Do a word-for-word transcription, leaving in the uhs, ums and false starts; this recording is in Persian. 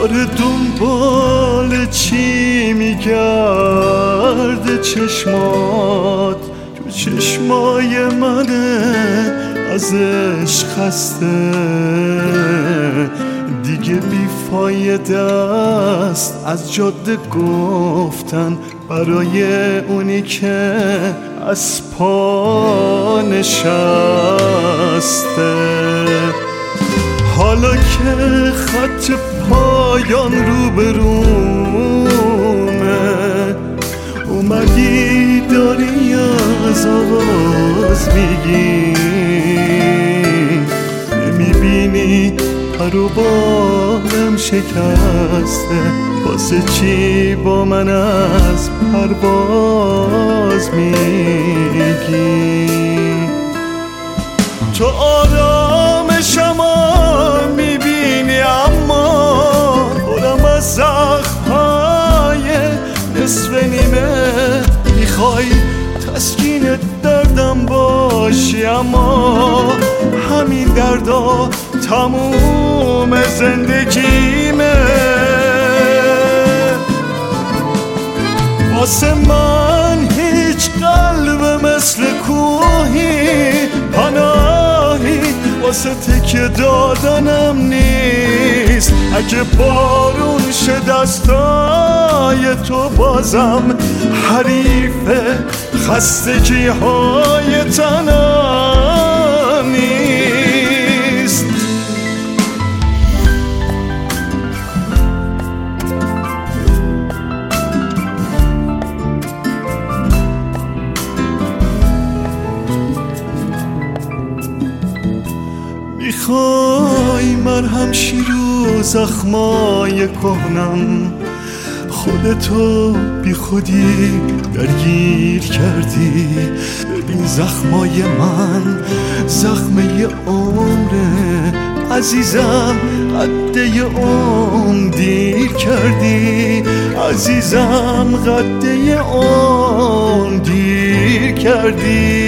داره دنبال چی میگرده چشمات، تو چشمای منه ازش خسته، دیگه بیفایده است از جاده گفتن برای اونی که از پا نشسته. حالا که خط پایان رو برومه، اومدی داری از آغاز میگی، نمیبینی پر و بالم شکسته، واسه چی با من از پرواز میگی؟ تو آرامشم میبینی اما برم از زخم‌های نصف نیمه، میخوای تسکین دردم باشی اما همین دردا تموم زندگیمه. واسه من هیچ قلب مثل کوهی پناهی واسه تکیه دادنم نیست، اگه بارون شه دستای تو بازم حریف خستگی های تنم نیست. میخوای مرهم شیرو زخمای کهنم، خودتو بی خودی درگیر کردی، ببین زخمای من زخمه عمره عزیزم، قده عمر دیر کردی عزیزم، قده عمر دیر کردی.